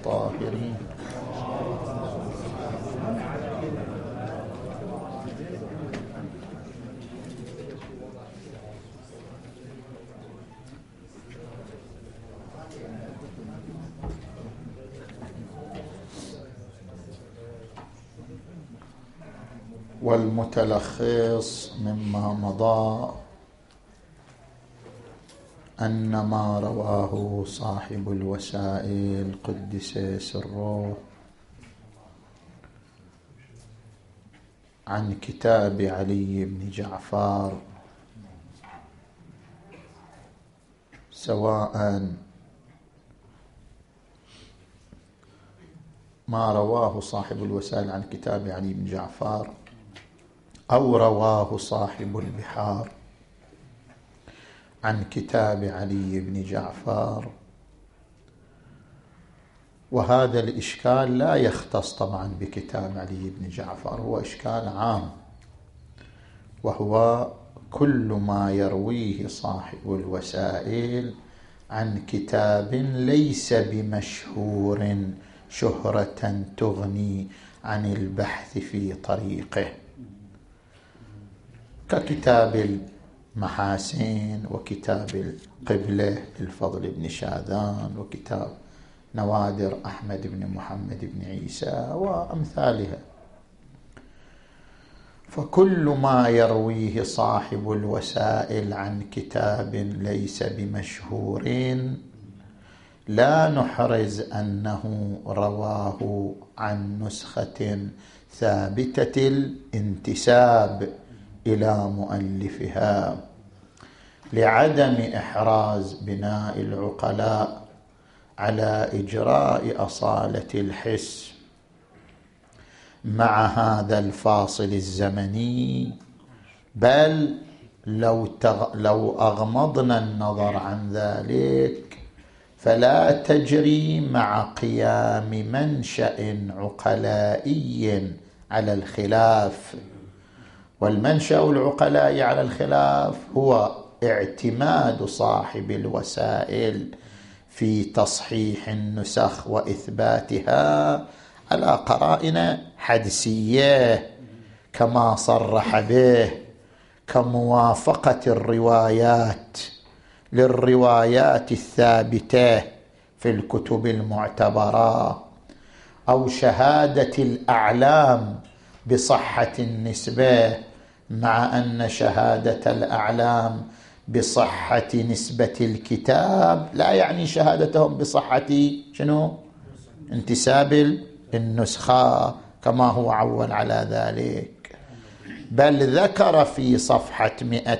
الطاهرين. والمتلخص مما مضى أن ما رواه صاحب الوسائل قدس سره عن كتاب علي بن جعفر، سواء ما رواه صاحب الوسائل عن كتاب علي بن جعفر أو رواه صاحب البحار عن كتاب علي بن جعفر، وهذا الإشكال لا يختص طبعا بكتاب علي بن جعفر، هو إشكال عام، وهو كل ما يرويه صاحب الوسائل عن كتاب ليس بمشهور شهرة تغني عن البحث في طريقه، ككتاب المحاسن وكتاب القبلة للفضل بن شاذان وكتاب نوادر أحمد بن محمد بن عيسى وأمثالها. فكل ما يرويه صاحب الوسائل عن كتاب ليس بمشهور لا نحرز أنه رواه عن نسخة ثابتة الانتساب إلى مؤلفها، لعدم إحراز بناء العقلاء على إجراء أصالة الحس مع هذا الفاصل الزمني. بل لو أغمضنا النظر عن ذلك فلا تجري مع قيام منشأ عقلائي على الخلاف، والمنشأ العقلائي على الخلاف هو اعتماد صاحب الوسائل في تصحيح النسخ وإثباتها على قرائن حدسية كما صرح به، كموافقة الروايات للروايات الثابتة في الكتب المعتبرة، أو شهادة الأعلام بصحة النسبة، مع أن شهادة الأعلام بصحة نسبة الكتاب لا يعني شهادتهم بصحة انتساب النسخة كما هو عول على ذلك. بل ذكر في صفحة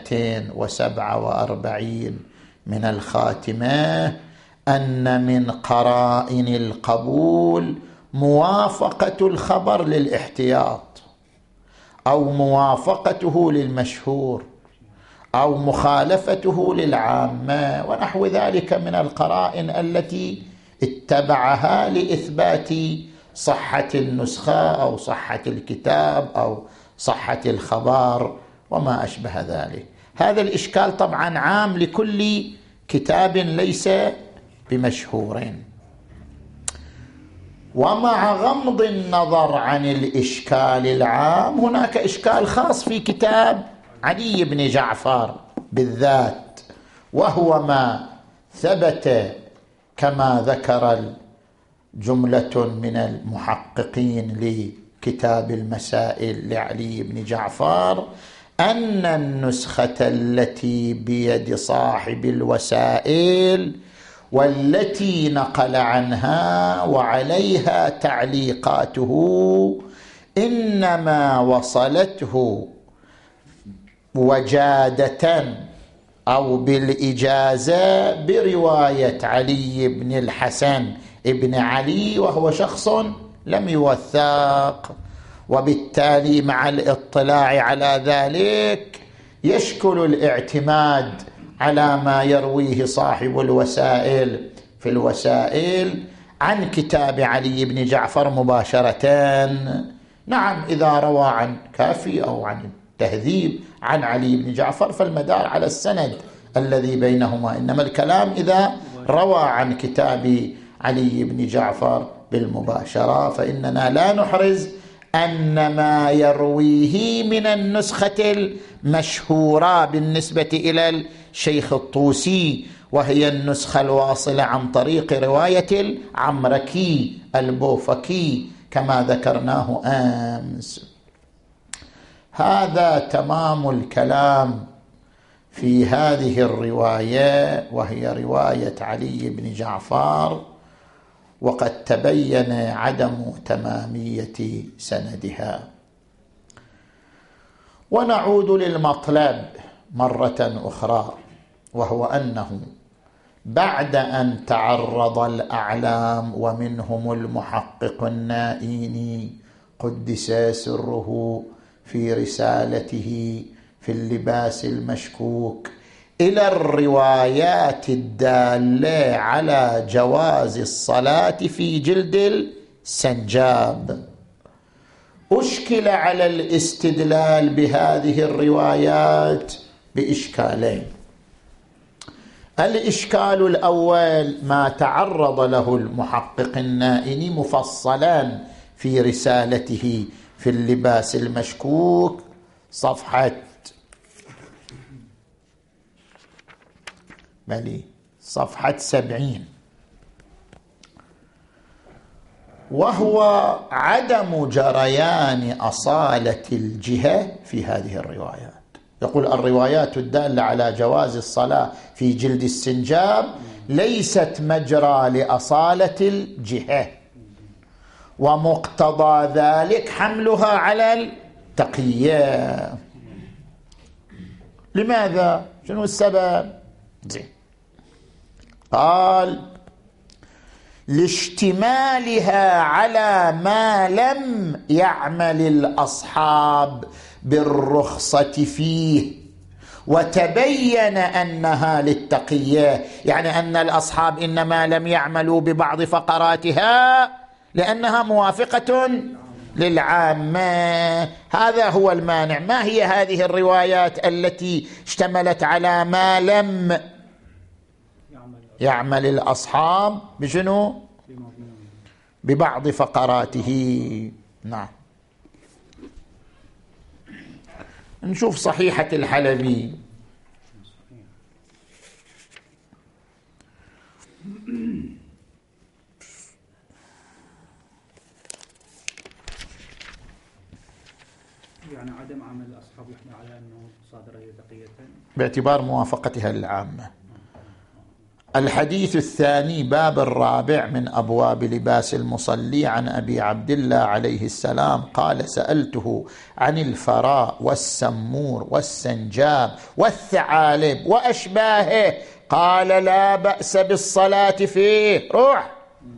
247 من الخاتمة أن من قرائن القبول موافقة الخبر للاحتياط، أو موافقته للمشهور، أو مخالفته للعامة، ونحو ذلك من القرائن التي اتبعها لإثبات صحة النسخة أو صحة الكتاب أو صحة الخبر وما أشبه ذلك. هذا الإشكال طبعا عام لكل كتاب ليس بمشهور. ومع غمض النظر عن الإشكال العام هناك إشكال خاص في كتاب علي بن جعفر بالذات، وهو ما ثبت كما ذكر جملة من المحققين لكتاب المسائل لعلي بن جعفر، أن النسخة التي بيد صاحب الوسائل والتي نقل عنها وعليها تعليقاته إنما وصلته وجادة أو بالإجازة برواية علي بن الحسن ابن علي، وهو شخص لم يوثق، وبالتالي مع الاطلاع على ذلك يشكل الاعتماد على ما يرويه صاحب الوسائل في الوسائل عن كتاب علي بن جعفر مباشرة. نعم، إذا روى عن كافي أو عن التهذيب عن علي بن جعفر فالمدار على السند الذي بينهما، إنما الكلام إذا روى عن كتاب علي بن جعفر بالمباشرة، فإننا لا نحرز أن ما يرويه من النسخة المشهورة بالنسبة إلى الشيخ الطوسي، وهي النسخة الواصلة عن طريق رواية العمركي البوفكي كما ذكرناه أمس. هذا تمام الكلام في هذه الرواية، وهي رواية علي بن جعفر، وقد تبين عدم تمامية سندها. ونعود للمطلب مرة أخرى، وهو أنه بعد أن تعرض الأعلام ومنهم المحقق النائيني قدس سره في رسالته في اللباس المشكوك إلى الروايات الدالة على جواز الصلاة في جلد السنجاب، أشكل على الاستدلال بهذه الروايات بإشكالين. الإشكال الأول ما تعرض له المحقق النائني مفصلا في رسالته في اللباس المشكوك صفحة 70، وهو عدم جريان أصالة الجهة في هذه الروايات. يقول الروايات الدالة على جواز الصلاة في جلد السنجاب ليست مجرى لأصالة الجهة، ومقتضى ذلك حملها على التقية. لماذا؟ شنو السبب؟ قال لاشتمالها على ما لم يعمل الأصحاب بالرخصة فيه، وتبين أنها للتقية، يعني أن الأصحاب إنما لم يعملوا ببعض فقراتها لأنها موافقة للعامة. هذا هو المانع. ما هي هذه الروايات التي اشتملت على ما لم يعمل الأصحاب بشنو؟ ببعض فقراته. نعم، نشوف صحيحة الحلبي. يعني عدم عمل الأصحاب يحمل على أنه صادرة تقية باعتبار موافقتها للعامة. الحديث الثاني باب الرابع من أبواب لباس المصلي عن أبي عبد الله عليه السلام قال سألته عن الفراء والسمور والسنجاب والثعالب وأشباهه قال لا بأس بالصلاة فيه. روح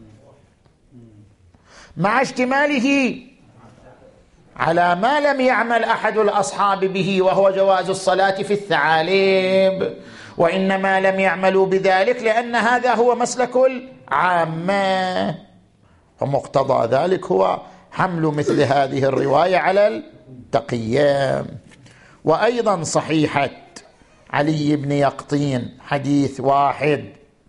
مع اشتماله على ما لم يعمل أحد الأصحاب به، وهو جواز الصلاة في الثعالب، وإنما لم يعملوا بذلك لأن هذا هو مسلك العامة، ومقتضى ذلك هو حمل مثل هذه الرواية على التقية. وأيضا صحيحة علي بن يقطين حديث 1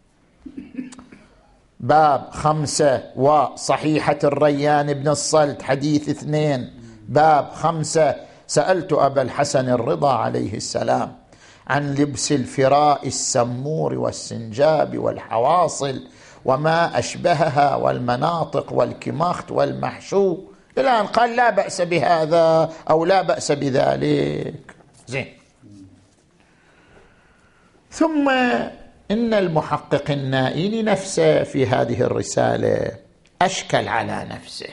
باب 5، وصحيحة الريان بن الصلت حديث 2 باب 5 سألت أبا الحسن الرضا عليه السلام عن لبس الفراء السمور والسنجاب والحواصل وما أشبهها والمناطق والكماخت والمحشو، إلى أن قال لا بأس بهذا أو لا بأس بذلك. زين. ثم إن المحقق النائيني نفسه في هذه الرسالة أشكل على نفسه،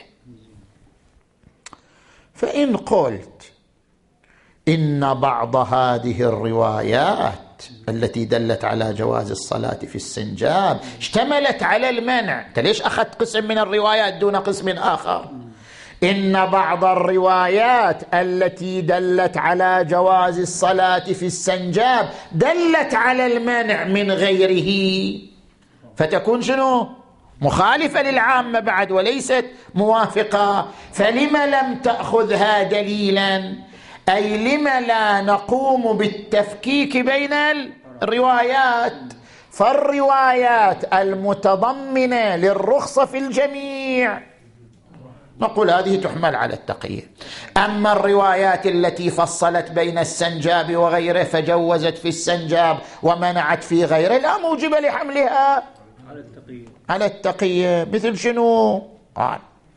فإن قلت إن بعض هذه الروايات التي دلت على جواز الصلاة في السنجاب اشتملت على المنع، أنت ليش أخذت قسم من الروايات دون قسم آخر؟ إن بعض الروايات التي دلت على جواز الصلاة في السنجاب دلت على المنع من غيره، فتكون شنو؟ مخالفة للعامة بعد وليست موافقة. فلم لم تأخذها دليلا؟ أي لم لا نقوم بالتفكيك بين الروايات؟ فالروايات المتضمنة للرخصة في الجميع نقول هذه تحمل على التقييد. أما الروايات التي فصلت بين السنجاب وغيره فجوزت في السنجاب ومنعت في غيره لا موجب لحملها على التقييد. مثل شنو؟ قال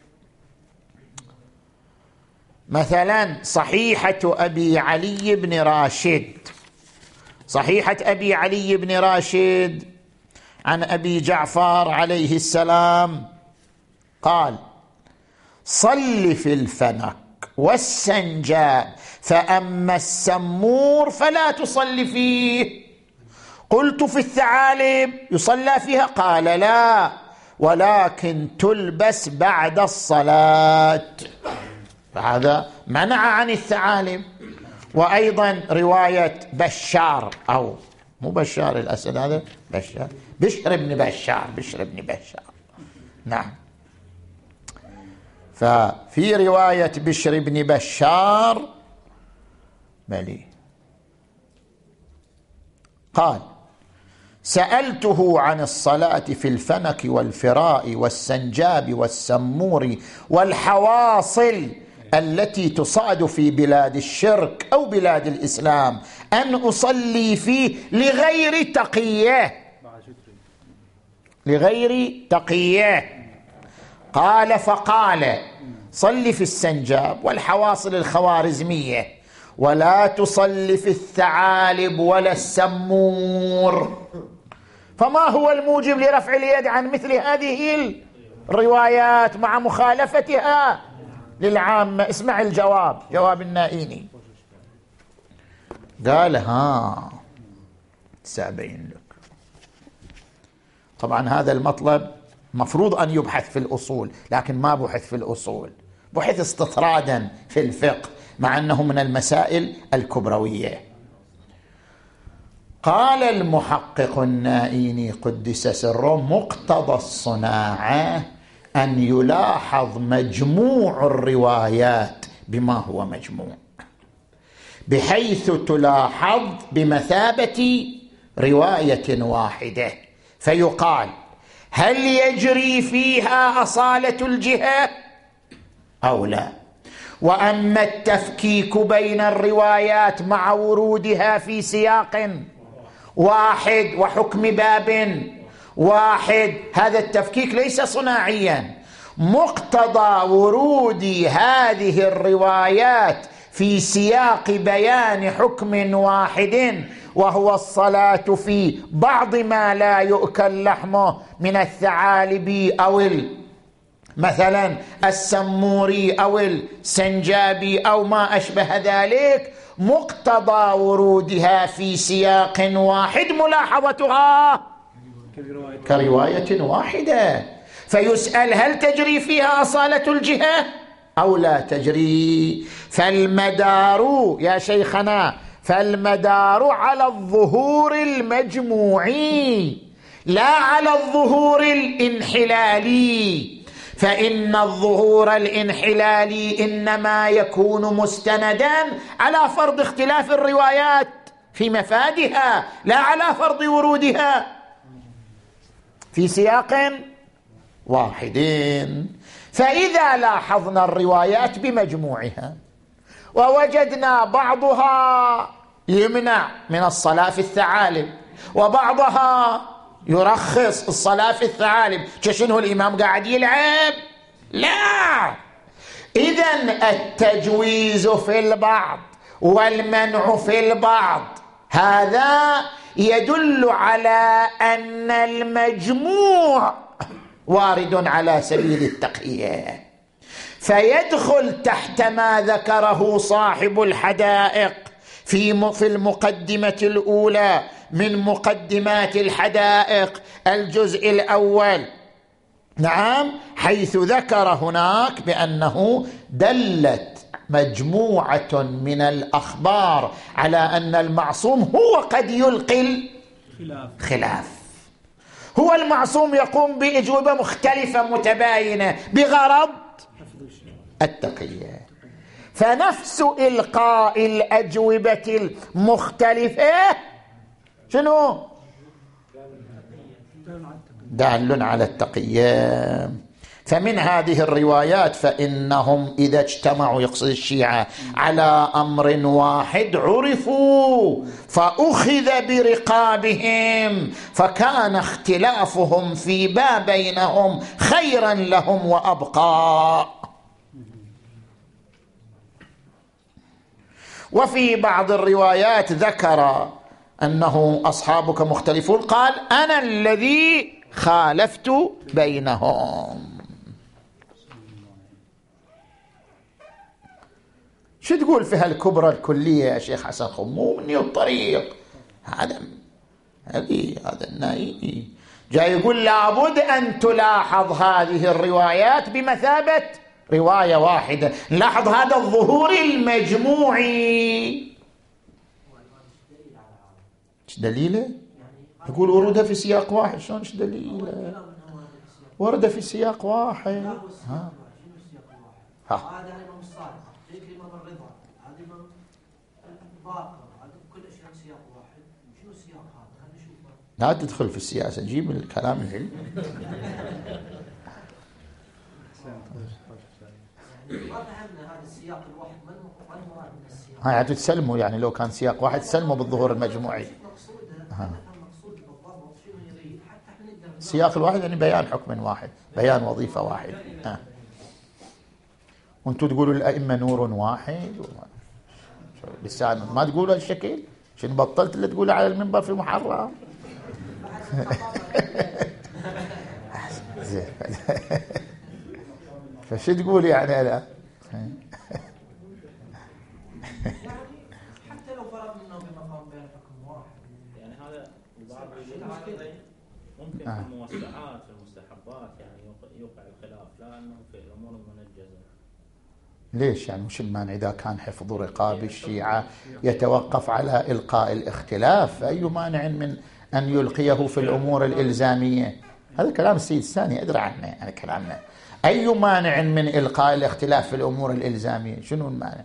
مثلا صحيحة أبي علي بن راشد، صحيحة أبي علي بن راشد عن أبي جعفر عليه السلام قال: صل في الفنك والسنجاب، فأما السمور فلا تصل فيه. قلت: في الثعالب يصلى فيها؟ قال: لا، ولكن تلبس بعد الصلاة. فهذا منع عن الثعالب. وأيضا رواية بشار، أو مو بشار الأسد، هذا بشار، بشر بن بشار، بشر بن بشار، نعم. ففي رواية بشر بن بشار بلي قال: سألته عن الصلاة في الفنك والفراء والسنجاب والسمور والحواصل التي تصعد في بلاد الشرك أو بلاد الإسلام أن أصلي فيه لغير تقية، لغير تقية. قال: فقال: صل في السنجاب والحواصل الخوارزمية، ولا تصل في الثعالب ولا السمور. فما هو الموجب لرفع اليد عن مثل هذه الروايات مع مخالفتها للعامة؟ اسمع الجواب، جواب النائيني. قال: ها سأبين لك. طبعا هذا المطلب مفروض أن يبحث في الأصول، لكن ما بحث في الأصول، بحث استطرادا في الفقه، مع أنه من المسائل الكبروية. قال المحقق النائيني قدس سره: مقتضى الصناعة أن يلاحظ مجموع الروايات بما هو مجموع، بحيث تلاحظ بمثابة رواية واحدة، فيقال: هل يجري فيها أصالة الجهة أو لا؟ وأما التفكيك بين الروايات مع ورودها في سياق واحد وحكم باب واحد، هذا التفكيك ليس صناعيا. مقتضى ورود هذه الروايات في سياق بيان حكم واحد، وهو الصلاة في بعض ما لا يؤكل لحمه من الثعالب أو مثلا السموري أو السنجابي أو ما أشبه ذلك، مقتضى ورودها في سياق واحد ملاحظتها كرواية واحدة. فيسأل: هل تجري فيها أصالة الجهة أو لا تجري؟ فالمدار يا شيخنا، فالمدار على الظهور المجموعي لا على الظهور الانحلالي، فإن الظهور الانحلالي إنما يكون مستندا على فرض اختلاف الروايات في مفادها، لا على فرض ورودها في سياق واحد. فإذا لاحظنا الروايات بمجموعها ووجدنا بعضها يمنع من الصلاة في الثعالب وبعضها يرخص الصلاة في الثعالب، شنو الإمام قاعد يلعب؟ لا. إذن التجويز في البعض والمنع في البعض هذا يدل على أن المجموع وارد على سبيل التقية، فيدخل تحت ما ذكره صاحب الحدائق في المقدمة الأولى من مقدمات الحدائق الجزء الأول، نعم، حيث ذكر هناك بأنه دلت مجموعة من الأخبار على أن المعصوم هو قد يلقي الخلاف، هو المعصوم يقوم بأجوبة مختلفة متباينة بغرض التقية. فنفس إلقاء الأجوبة المختلفة شنو؟ دال على التقية. فمن هذه الروايات فإنهم إذا اجتمعوا، يقصد الشيعة، على أمر واحد عرفوا فأخذ برقابهم، فكان اختلافهم فيما بينهم خيرا لهم وأبقى. وفي بعض الروايات ذكر أنه أصحابك مختلفون، قال أنا الذي خالفت بينهم. شو تقول في هالكبرى الكلية يا شيخ حسن خمو؟ مني الطريق هذا النائي جاي يقول لابد أن تلاحظ هذه الروايات بمثابة رواية واحدة. لاحظ هذا الظهور المجموعي. ايش دليله؟ يقول ورد في سياق واحد. شلون ايش دليله؟ ورد في سياق واحد. ها لا تدخل في السياسة، جيب الكلام العلمي. هاي تسلموا، يعني لو كان سياق واحد تسلموا بالظهور المجموعي. السياق الواحد يعني بيان حكم واحد، بيان وظيفة واحد. وانتم تقولوا الأئمة نور واحد لسان ما تقولوا هالشكل. شنو بطلت اللي تقوله على المنبر في محرم؟ فشو تقول يعني لا؟ حتى لو فرضنا انه بمقام بين حكم واحد، يعني هذا بعض ممكن في الموسعات في المستحبات يعني يوقع الخلاف، لا انه في الامور المنجزه. ليش يعني مش المانع إذا كان حفظ رقاب الشيعة يتوقف على إلقاء الاختلاف؟ أي مانع من أن يلقيه في الأمور الإلزامية؟ هذا كلام السيد الثاني أدرى عنه، يعني كلامنا. أي مانع من إلقاء الاختلاف في الأمور الإلزامية؟ شنو المانع؟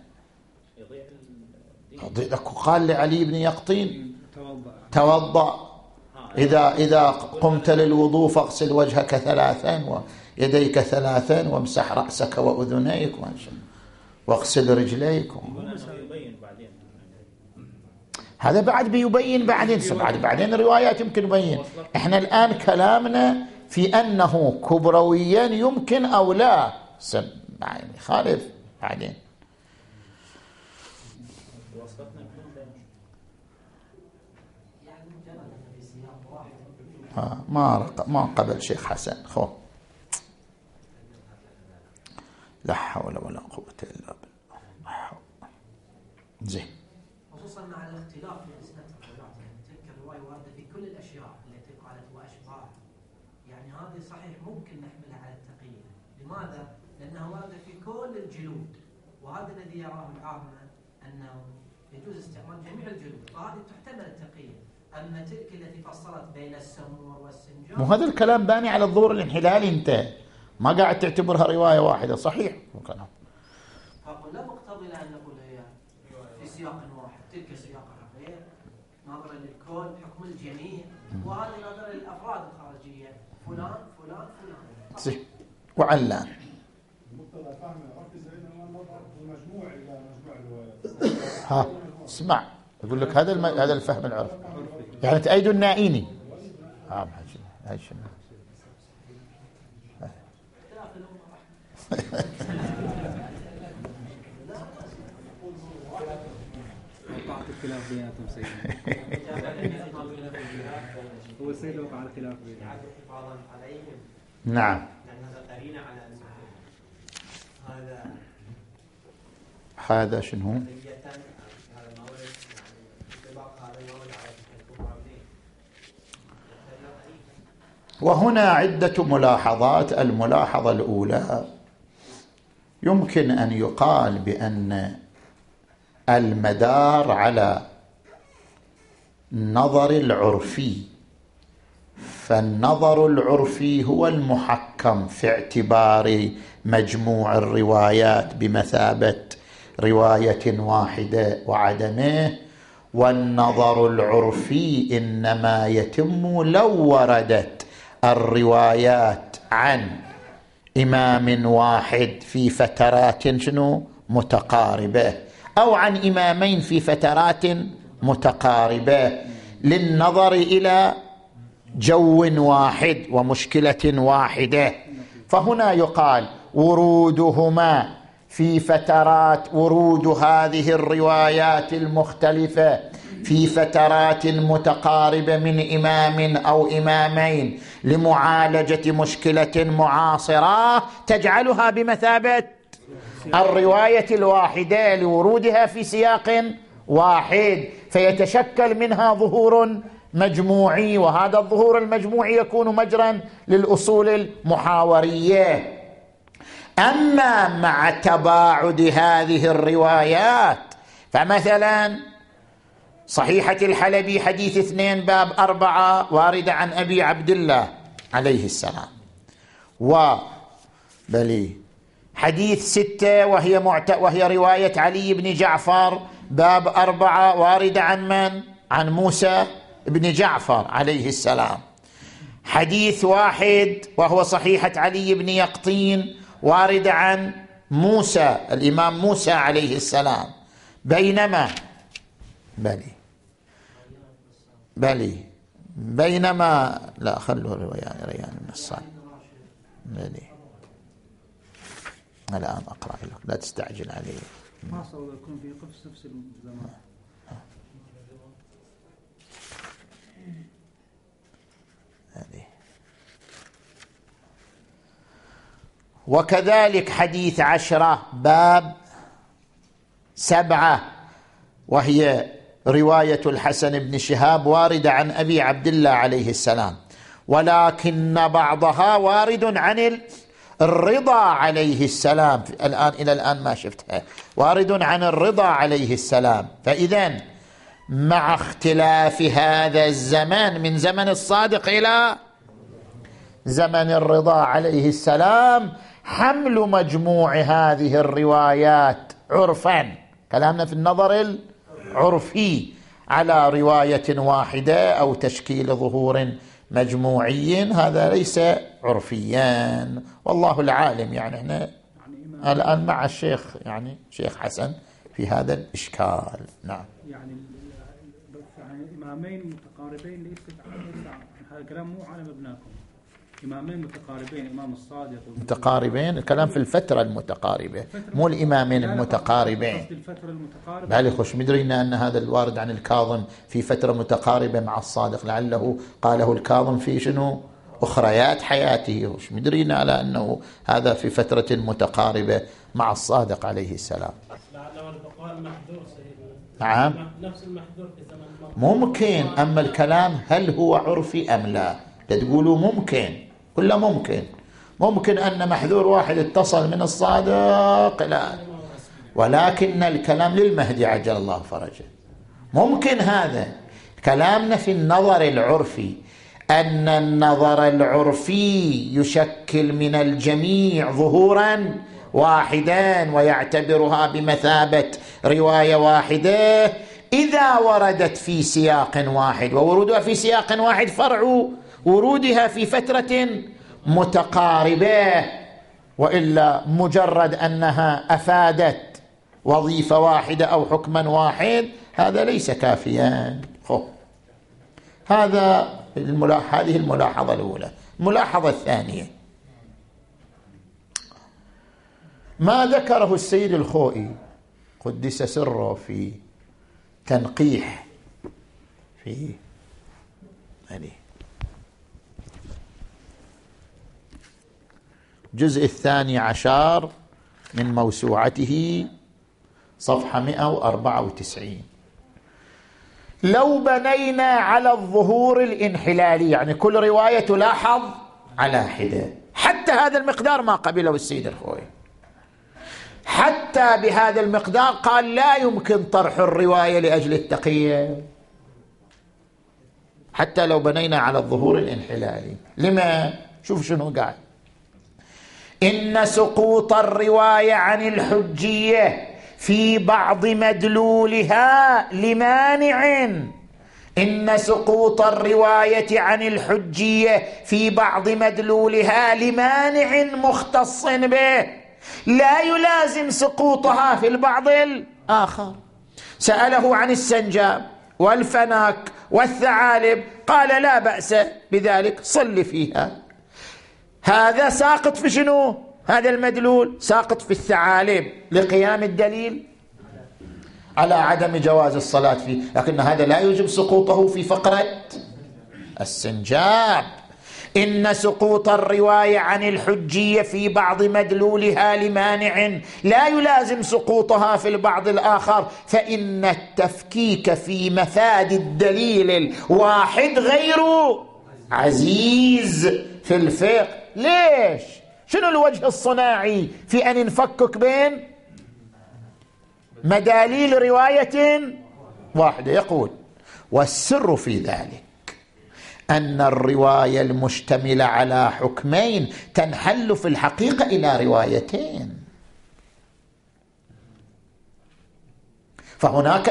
قال لعلي بن يقطين توضأ إذا قمت للوضوء فاغسل وجهك 3 ويديك 3 وامسح رأسك وأذنيك واغسل رجليك. هذا بعد بيبين بعدين الروايات يمكن يبين. احنا الآن كلامنا في أنه كبرويا يمكن أو لا، يعني خالف بعدين. ما قبل شيخ حسن خو لا حول ولا قوة إلا بالله. زين. خصوصا مع الاختلاف في أسئلة الروايات، يعني تلك الرواية واردة في كل الأشياء التي قالت وأشباهها، يعني هذه صحيح ممكن نحملها على التقييد. لماذا؟ لأنها واردة في كل الجلود، وهذا الذي يراه العامة أنه يجوز استعمال جميع الجلود، فهذه تحتمل التقييد. أما تلك التي فصلت بين السمور والسنجاب، مو هذا الكلام باني على الظهور الانحلالي. انت ما قاعد تعتبرها رواية واحدة، صحيح كلام. أقول لا مقتضي أن نقول هي في سياق واحد، تلك سياقها غير، نظرا للكل حكم الجميع، وهذه نظرا للأفراد الخارجية، فلان فلان فلان. صح. وعلان مقتضى فهم ركز بين النظر المجموع إلى مجموع الروايات. ها اسمع يقول لك هذا الفهم العرفي، يعني تأيد النائيني. هاي شنو وقعت الخلاف بيناتهم سيدنا. هو السيد وقع الخلاف بيناتهم. نعم. هذا شنو؟ وهنا عدة ملاحظات. الملاحظة الأولى، يمكن أن يقال بأن المدار على النظر العرفي، فالنظر العرفي هو المحكم في اعتبار مجموع الروايات بمثابة رواية واحدة وعدمه، والنظر العرفي إنما يتم لو وردت الروايات عن إمام واحد في فترات شنو متقاربة، أو عن إمامين في فترات متقاربة، للنظر إلى جو واحد ومشكلة واحدة. فهنا يقال ورودهما في فترات، ورود هذه الروايات المختلفة في فترات متقاربة من إمام أو إمامين لمعالجة مشكلة معاصرة تجعلها بمثابة الرواية الواحدة لورودها في سياق واحد، فيتشكل منها ظهور مجموعي، وهذا الظهور المجموعي يكون مجرا للأصول المحاورية. أما مع تباعد هذه الروايات، فمثلا صحيحة الحلبي حديث 2 باب 4 واردة عن أبي عبد الله عليه السلام، وبلي حديث 6 وهي رواية علي بن جعفر باب 4 واردة عن من؟ عن موسى بن جعفر عليه السلام. حديث 1 وهو صحيحة علي بن يقطين واردة عن موسى الإمام موسى عليه السلام. بينما لا خلوا ريان من الصالح الآن أقرأ لك، لا تستعجل عليه. ما صار يكون في قفص نفس الزمان. وكذلك حديث 10 باب 7 وهي رواية الحسن بن شهاب واردة عن أبي عبد الله عليه السلام، ولكن بعضها وارد عن الرضا عليه السلام. إلى الآن ما شفتها، وارد عن الرضا عليه السلام. فإذن مع اختلاف هذا الزمان من زمن الصادق إلى زمن الرضا عليه السلام، حمل مجموع هذه الروايات عرفا، كلامنا في النظر العرفي، على رواية واحدة أو تشكيل ظهور مجموعي، هذا ليس عرفيا، والله العالم. يعني احنا الآن مع الشيخ يعني شيخ حسن في هذا الإشكال. نعم. يعني إمامين متقاربين ليس هذا كلام مو على مبناكم. إمامين متقاربين، إمام الصادق متقاربين، الكلام في الفترة المتقاربة مو الإمامين المتقاربين. الفترة المتقاربة بالي خوش مدرينا أن هذا الوارد عن الكاظم في فترة متقاربة مع الصادق، لعله قاله الكاظم في شنو أخريات حياته، خوش مدرينا على أنه هذا في فترة متقاربة مع الصادق عليه السلام. لعله البقاء محذور سيدنا. نعم نفس المحذور في زمن ممكن. أما الكلام هل هو عرفي أم لا؟ تقولوا ممكن، كله ممكن أن محذور واحد اتصل من الصادق، لا، ولكن الكلام للمهدي عجل الله فرجه. ممكن هذا كلامنا في النظر العرفي، أن النظر العرفي يشكل من الجميع ظهورا واحدا ويعتبرها بمثابة رواية واحدة إذا وردت في سياق واحد، وورودها في سياق واحد فرع ورودها في فترة متقاربة، وإلا مجرد أنها أفادت وظيفة واحدة أو حكما واحد هذا ليس كافيا. هذه الملاحظة الأولى. الملاحظة الثانية ما ذكره السيد الخوئي قدس سره في تنقيح في الجزء 12 من موسوعته صفحة 194. لو بنينا على الظهور الانحلالي، يعني كل رواية تلاحظ على حدة، حتى هذا المقدار ما قبله السيد الخوئي، حتى بهذا المقدار قال لا يمكن طرح الرواية لأجل التقية، حتى لو بنينا على الظهور الانحلالي. لما؟ شوف شنو قال: إن سقوط الرواية عن الحجية في بعض مدلولها لمانع إن سقوط الرواية عن الحجية في بعض مدلولها لمانع مختص به لا يلازم سقوطها في البعض الآخر. سأله عن السنجاب والفناك والثعالب قال لا بأس بذلك، صل فيها. هذا ساقط في شنو؟ هذا المدلول ساقط في الثعالب لقيام الدليل على عدم جواز الصلاة فيه، لكن هذا لا يوجب سقوطه في فقرة السنجاب. إن سقوط الرواية عن الحجية في بعض مدلولها لمانع لا يلازم سقوطها في البعض الآخر، فإن التفكيك في مفاد الدليل الواحد غير عزيز في الفقه. ليش؟ شنو الوجه الصناعي في أن نفكك بين مداليل رواية واحدة؟ يقول والسر في ذلك أن الرواية المشتملة على حكمين تنحل في الحقيقة إلى روايتين، فهناك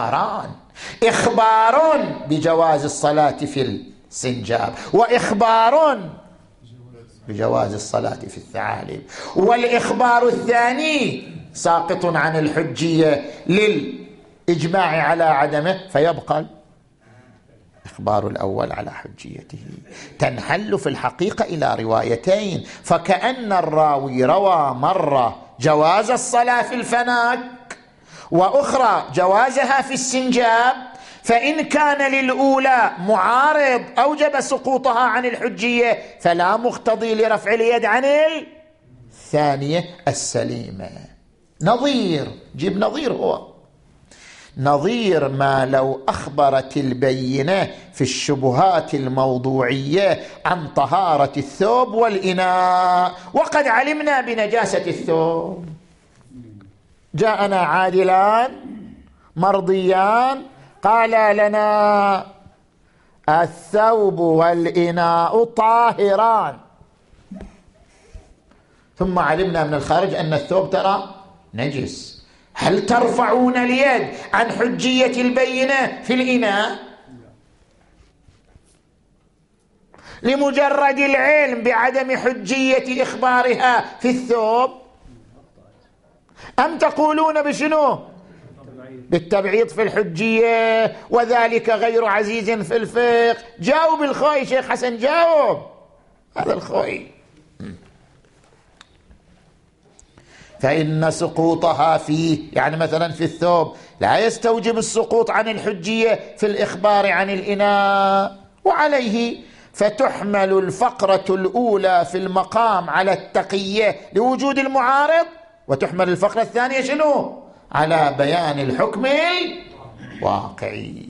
إخبار بجواز الصلاة في السنجاب، وإخبار بجواز الصلاة في الثعالب، والإخبار الثاني ساقط عن الحجية للإجماع على عدمه، فيبقى الإخبار الأول على حجيته. تنحل في الحقيقة إلى روايتين، فكأن الراوي روى مرة جواز الصلاة في الفناك وأخرى جوازها في السنجاب، فإن كان للأولى معارض أوجب سقوطها عن الحجية فلا مقتضي لرفع اليد عن الثانية السليمة. نظير، جيب نظير، هو نظير ما لو أخبرت البينة في الشبهات الموضوعية عن طهارة الثوب والإناء وقد علمنا بنجاسة الثوب، جاءنا عادلان مرضيان قال لنا الثوب والإناء طاهران، ثم علمنا من الخارج أن الثوب ترى نجس، هل ترفعون اليد عن حجية البينة في الإناء لمجرد العلم بعدم حجية إخبارها في الثوب، أم تقولون بشنو؟ بالتبعيض في الحجية وذلك غير عزيز في الفقه؟ جاوب الخوي شيخ حسن، جاوب هذا الخوي. فإن سقوطها فيه، يعني مثلا في الثوب، لا يستوجب السقوط عن الحجية في الإخبار عن الإناء، وعليه فتحمل الفقرة الأولى في المقام على التقية لوجود المعارض، وتحمل الفقرة الثانية شنو؟ على بيان الحكم الواقعي.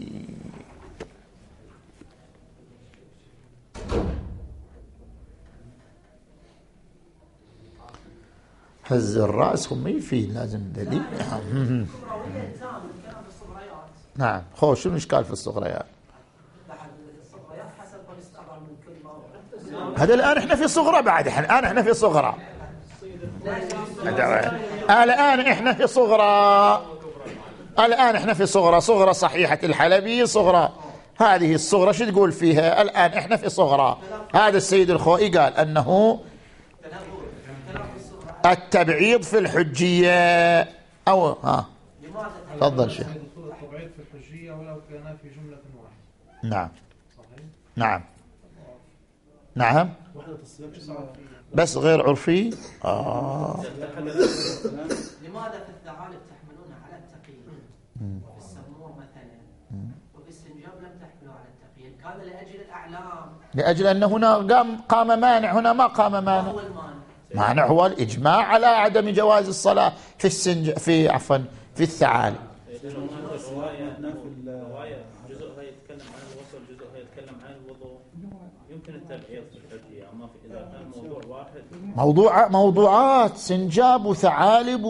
هز الرأس هم يفيد، لازم دليل. نعم، خوش شنو الإشكال في الصغريات؟ هذا الآن احنا في صغرى، بعد الآن احنا في صغرى، الآن احنا في صغرى، الآن احنا في صغرى، صغرى صحيحة الحلبي، صغرى هذه الصغرى شو تقول فيها؟ الآن احنا في صغرى. هذا السيد الخوئي قال أنه التبعيض في الحجية أو تفضل شيخ. التبعيض في الحجية ولو كان في جملة واحدة. نعم نعم نعم، بس غير عرفي. لماذا في الثعالب تحملون على التقييد وفي السمور مثلا وفي السنجاب لم تحملوا على التقييد؟ كان لأجل الأعلام، لأجل أن هنا قام مانع، هنا ما قام مانع. مانع هو الإجماع على عدم جواز الصلاة في في الثعالب. جزءها يتكلم عن الغسل، جزءها يتكلم عن الوضوء، يمكن التبعيض في الحجية، أما إذا كان موضوع واحد موضوعات سنجاب وثعالب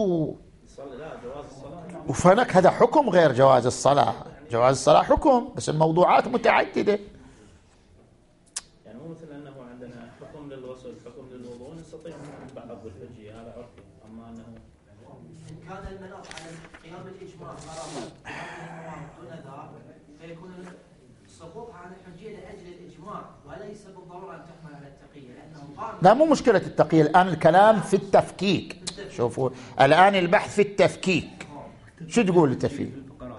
وفنك، هذا حكم غير جواز الصلاة. جواز الصلاة حكم، بس الموضوعات متعددة. يعني مو مثل أنه عندنا حكم للغسل حكم للوضوء نستطيع أن نبعض بالحجية، هذا عرفي. أما أنه إن كان المناط على قيام الإجماع قرار دون ذا فيكون سقوطها عن الحجية لأجل الإجماع وليس بالضرورة أن تحمل على التقية، لأنه لا مو مشكلة التقية الآن، الكلام في التفكيك. شوفوا الآن البحث في التفكيك. شو تقول التفكيك؟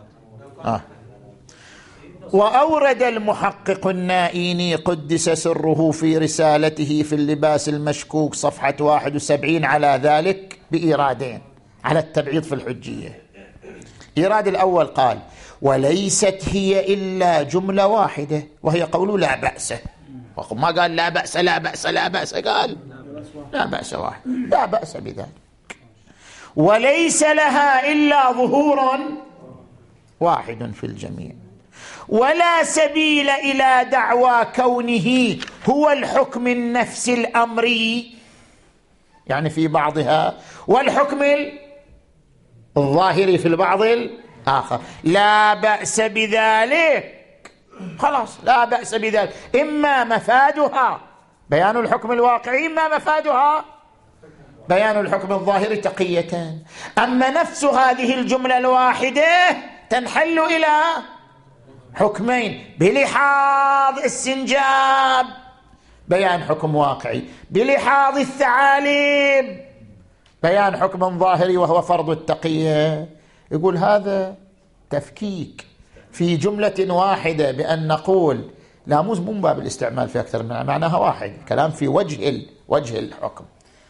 وأورد المحقق النائيني قدس سره في رسالته في اللباس المشكوك صفحة 71 على ذلك بإيرادين على التبعيض في الحجية. إيراد الأول قال: وليست هي إلا جملة واحدة وهي قول لا بأس. ما قال لا بأس لا بأس لا بأس، قال لا بأس واحد، لا بأس بذلك. وليس لها إلا ظهور واحد في الجميع، ولا سبيل إلى دعوى كونه هو الحكم النفسي الأمري، يعني في بعضها، والحكم الظاهري في البعض الآخر. لا بأس بذلك، خلاص لا بأس بذلك. إما مفادها بيان الحكم الواقعي، إما مفادها بيان الحكم الظاهري تقية. أما نفس هذه الجملة الواحدة تنحل إلى حكمين: بلحاظ السنجاب بيان حكم واقعي، بلحاظ الثعالب بيان حكم ظاهري وهو فرض التقية. يقول هذا تفكيك في جملة واحدة بأن نقول لا، مو من باب الاستعمال في أكثر من معناها واحد، كلام في وجه الحكم.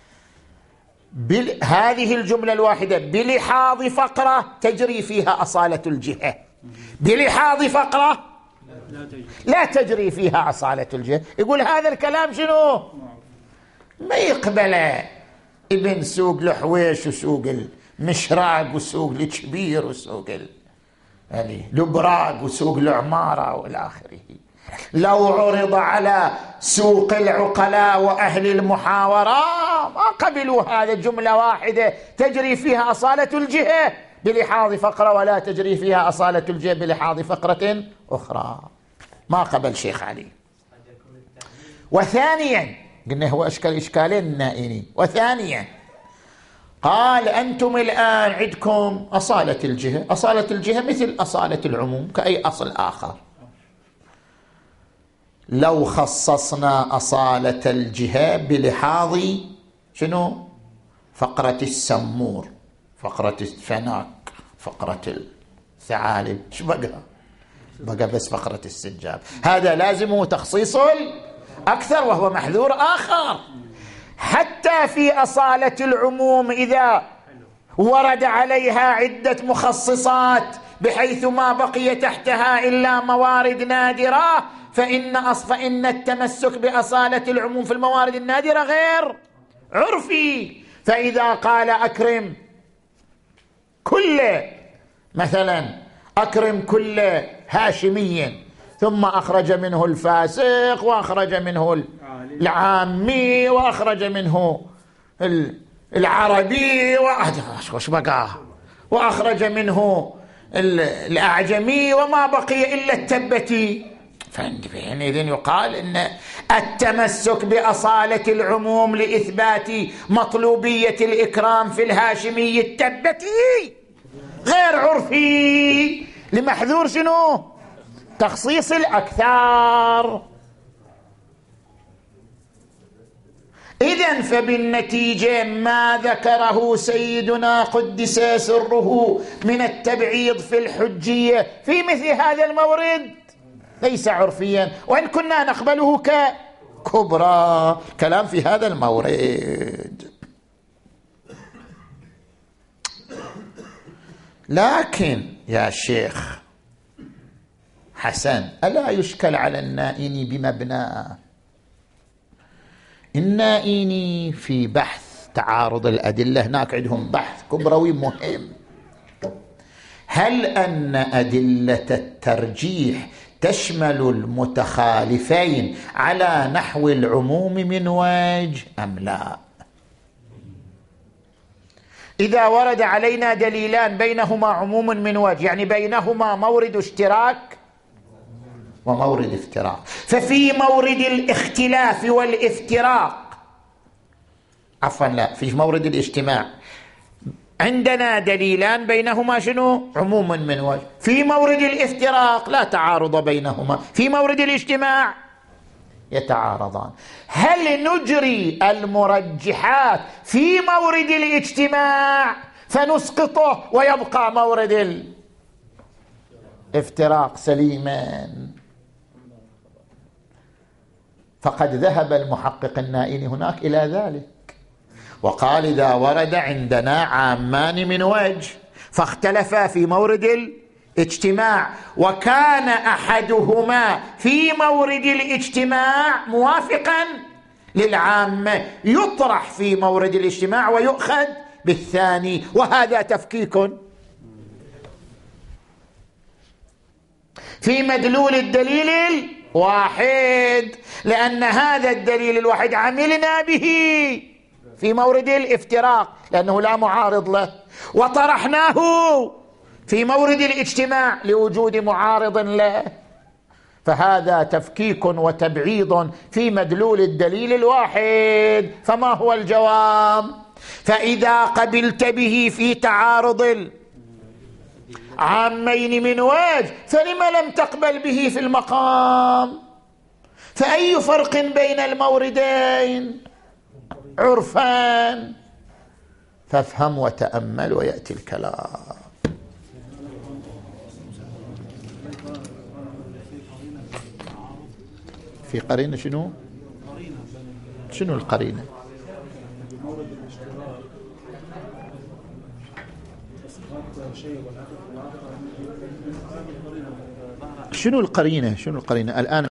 هذه الجملة الواحدة بلحاظ فقرة تجري فيها أصالة الجهة، بلحاظ فقرة لا تجري فيها أصالة الجهة. يقول هذا الكلام شنو؟ ما يقبله ابن سوق الحويش وسوق المشراق وسوق الكبير وسوق البراق وسوق العمارة والآخره. لو عرض على سوق العقلاء وأهل المحاورة ما قبلوا هذا. جملة واحدة تجري فيها أصالة الجهة بلحاظ فقرة، ولا تجري فيها أصالة الجهة بلحاظ فقرة أخرى، ما قبل شيخ علي. وثانيا قلنا هو إشكالين النائني. وثانيا قال: أنتم الآن عندكم أصالة الجهة، أصالة الجهة مثل أصالة العموم كأي أصل آخر. لو خصصنا أصالة الجهة بلحاظ شنو؟ فقرة السمور، فقرة الفناك، فقرة الثعالب، شو بقى بس فقرة السنجاب. هذا لازمه تخصيص أكثر وهو محذور آخر. حتى في أصالة العموم إذا ورد عليها عدة مخصصات بحيث ما بقي تحتها إلا موارد نادرة، فإن التمسك بأصالة العموم في الموارد النادرة غير عرفي. فإذا قال أكرم كل هاشمي، ثم أخرج منه الفاسق وأخرج منه العامي وأخرج منه العربي وأخرج منه الأعجمي وما بقي إلا التبتي، فحينئذ يقال إن التمسك بأصالة العموم لإثبات مطلوبية الإكرام في الهاشمي التبتي غير عرفي لمحذور شنو؟ تخصيص الأكثر. إذن فبالنتيجة ما ذكره سيدنا قدس سره من التبعيض في الحجية في مثل هذا المورد ليس عرفيا، وإن كنا نقبله ككبرى كلام في هذا المورد. لكن يا شيخ حسن، ألا يشكل على النائني بمبناه؟ النائني في بحث تعارض الأدلة هناك عندهم بحث كبروي مهم. هل أن أدلة الترجيح تشمل المتخالفين على نحو العموم من وجه أم لا؟ إذا ورد علينا دليلان بينهما عموم من وجه، يعني بينهما مورد اشتراك ومورد افتراق، ففي مورد الاختلاف والافتراق في مورد الاجتماع عندنا دليلان بينهما شنو؟ عموم من وجه. في مورد الافتراق لا تعارض بينهما، في مورد الاجتماع يتعارضان. هل نجري المرجحات في مورد الاجتماع فنسقطه ويبقى مورد الافتراق سليما؟ فقد ذهب المحقق النائين هناك إلى ذلك وقال إذا ورد عندنا عامان من وجه فاختلفا في مورد الاجتماع وكان أحدهما في مورد الاجتماع موافقا للعامة يطرح في مورد الاجتماع ويؤخذ بالثاني، وهذا تفكيك في مدلول الدليل الواحد، لأن هذا الدليل الواحد عملنا به في مورد الافتراق لأنه لا معارض له، وطرحناه في مورد الاجتماع لوجود معارض له، فهذا تفكيك وتبعيض في مدلول الدليل الواحد. فما هو الجواب؟ فإذا قبلت به في تعارض العامين من وجه فلما لم تقبل به في المقام؟ فأي فرق بين الموردين عرفان؟ فافهم وتأمل ويأتي الكلام. في قرينة شنو القرينة؟ شنو القرينة الآن؟